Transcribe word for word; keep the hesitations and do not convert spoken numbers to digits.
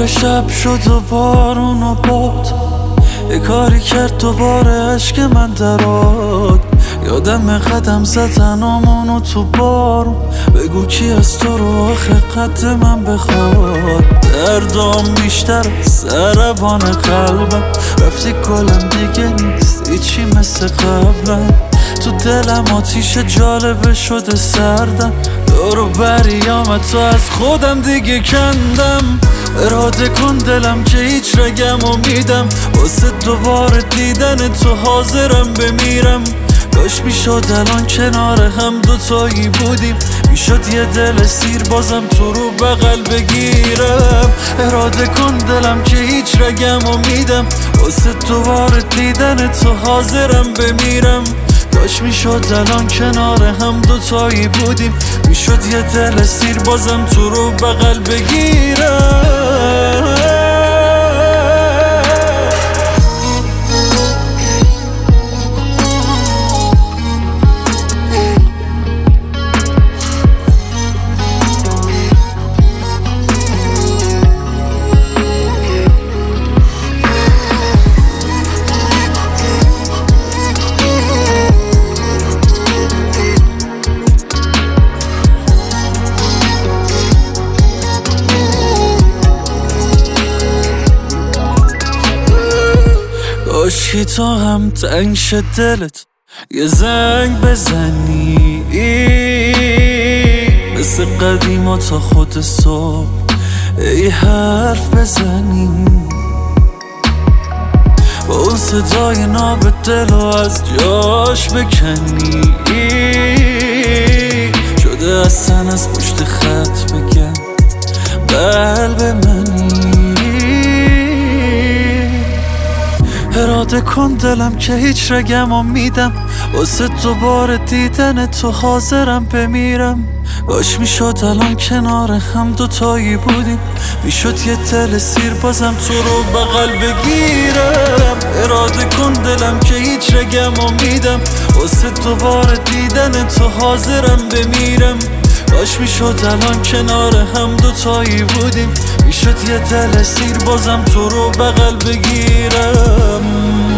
شب شد و بارون و باد، یه کاری کرد دوباره عشق من دراد. یادم قدم زدنامونو تو بارون، بگو کی از تو رو آخه قد من بخواد. دردام بیشتر سربان قلبم، رفتی گلم دیگه نیست هیچی مثل قبلم. تو دلم آتیش جالبه شده سردم، دورو بریام تو از خودم دیگه کندم. اراده کن دلم که هیچ رگم و میدم، واسه دوباره دیدن تو حاضرم بمیرم. کاش میشد الان کنار هم دوتایی بودیم، میشد یه دل سیر بازم تو رو بغل بگیرم. اراده کن دلم که هیچ رگم و میدم، واسه دوباره دیدن تو حاضرم بمیرم. کاش میشد الان کنار هم دوتایی بودیم، میشد یه دل سیر بازم تو رو بغل بگیرم. کاشکی تو هم تنگ شد دلت، یه زنگ بزنی مثل قدیما تا خود صبح ای حرف بزنیم. با اون صدای ناب دل و از جاش بکنی، شده اصلا از پشت خط بگم قلب منی. اراده کن دلم که هیچ رگم و میدم، واسه دوباره دیدن تو حاضرم بمیرم. کاش میشد الان کنار هم دوتایی بودیم، میشد یه دل سیر بازم تو رو بغل بگیرم. اراده کن دلم که هیچ رگم و میدم، واسه دوباره دیدن تو حاضرم بمیرم. کاش میشد الان کنار هم دوتایی بودیم، میشد یه دل سیر بازم تو رو بغل بگیرم.